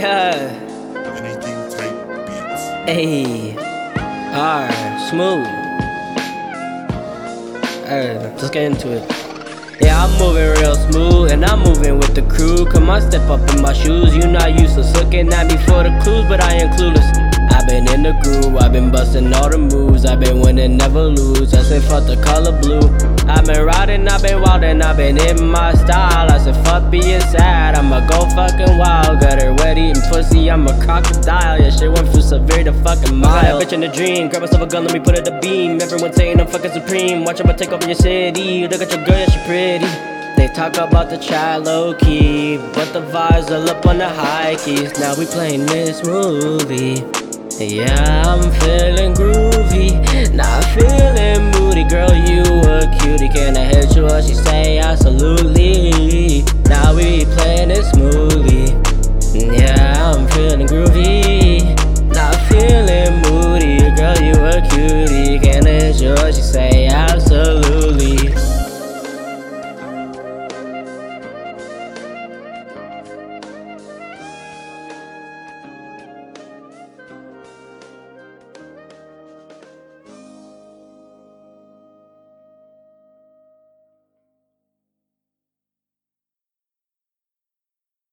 Yeah. Anything type beats. Hey. Alright, smooth. Alright, let's get into it. Yeah, I'm moving real smooth, and I'm moving with the crew. Come on, step up in my shoes. You not useless, looking at me for the clues, but I ain't clueless. I've been in the groove, I've been busting all the moves. I've been winning, never lose. I said fuck the color blue. I've been riding, I've been wildin', I've been in my style. I said fuck being sad, I'ma go fucking wild. Got her wet eating pussy, I'm a crocodile. Yeah, shit went from severe to fucking mild. Bitch in a dream, grab myself a gun, let me put it a beam. Everyone saying I'm fucking supreme, watch I'ma take over your city. Look at your girl, yeah she pretty. They talk about the child low key, but the vibes all up on the high keys. Now we playing this movie. Yeah, I'm feeling groovy, not feeling moody. Girl, you a cutie, can I hit you up? She say absolutely. Now we playing this